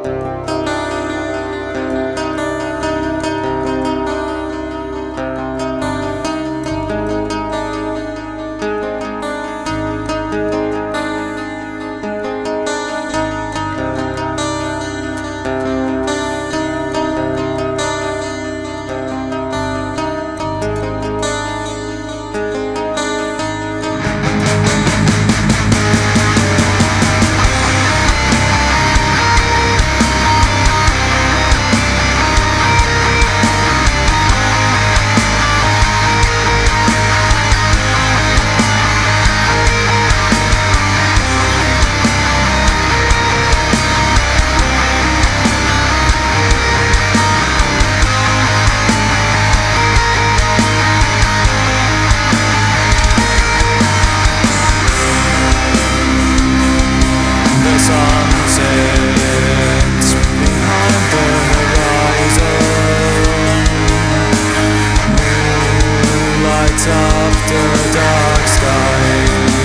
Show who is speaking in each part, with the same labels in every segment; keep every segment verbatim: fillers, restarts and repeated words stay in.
Speaker 1: After dark sky,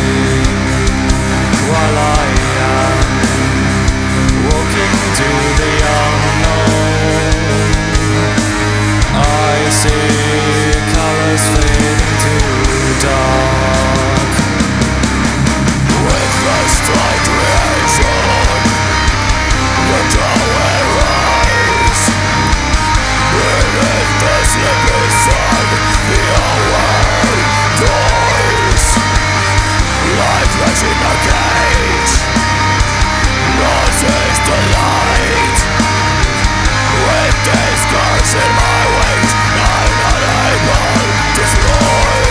Speaker 1: while I am walking to the unknown, I see colors fading to dark. With the straight reaction, the tower rise. It is the sleepy sun, the hour dies. Lifeless in a cage, loses the light. With these scars in my wings, I'm not able to fly.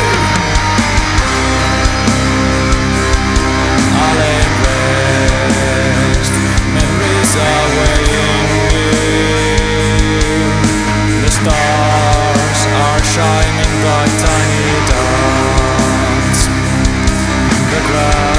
Speaker 1: I'll rest, memories are waiting. The stars are shining like tiny dots. The ground